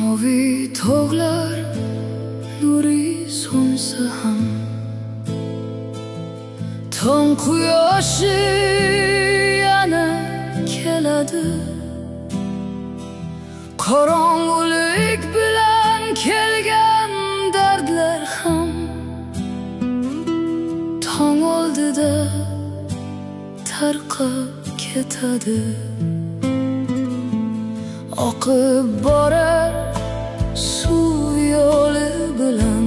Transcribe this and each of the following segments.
Mavi tog'lar nuri so'nsa ham, tong quyoshi yana keladi. Qorong'ulik bilan kelgan dardlar ham tong oldida tarqab ketadi. Oqib borar suv yo'li bilan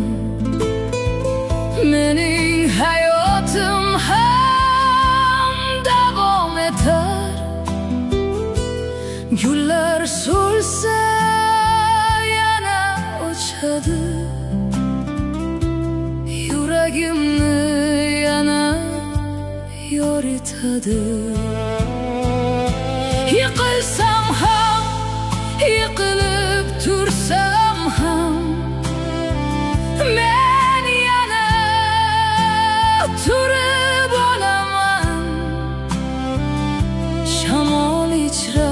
mening hayotim ham davom etar. Gullar so'lsa yana o'chadi, yuragimni yana yoritadi. Yiqilsam ham, yiqilib tursam ham, men yana turib olaman. Shamol ichra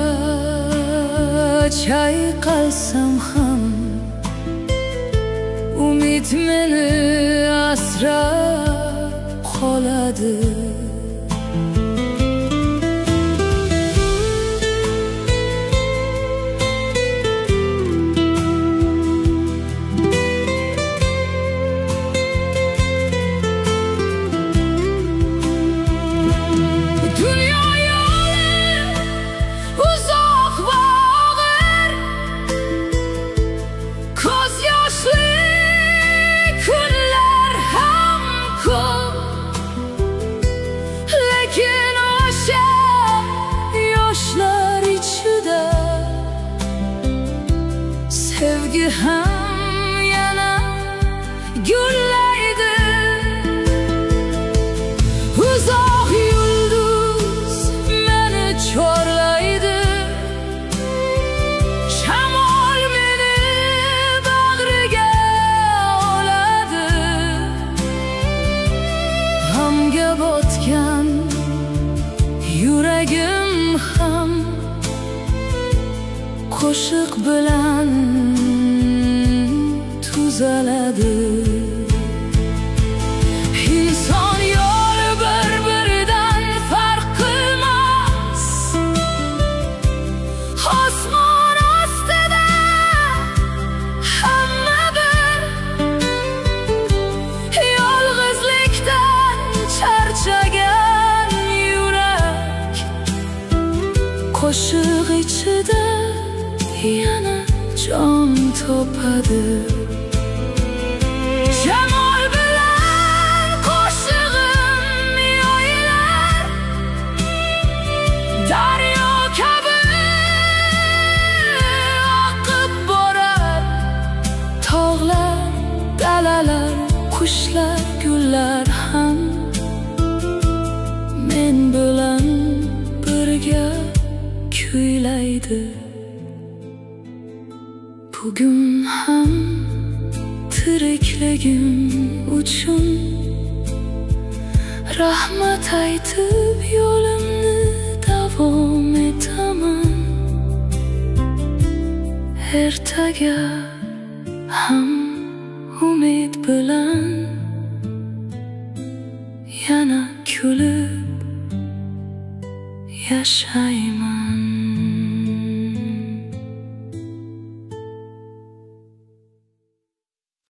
chayqalsam ham, umid meni asrab qoladi. Sevgi ham yana gullaydi. Uzoq yulduz meni chorlaydi. Shamol meni bag'riga oladi. G'amga botgan yuragim ham qo'shiq bilan tuzaladi. Inson yo'li bir-biridan farq qilmas. Osmon ostida hamma bir. Yolg'izlikdan charchagan yurak qo'shiq ichida yana jon topadi. Shamol bilan qo'shig'im yoyilar, daryo kabi oqib borar. Tog'lar, dalalar, qushlar, gullar ham men bilan birga kuylaydi. Bugun ham tirikligim uchun rahmat aytib yo'limni davom etaman. Ertaga ham umid bilan yana kulib yashayman.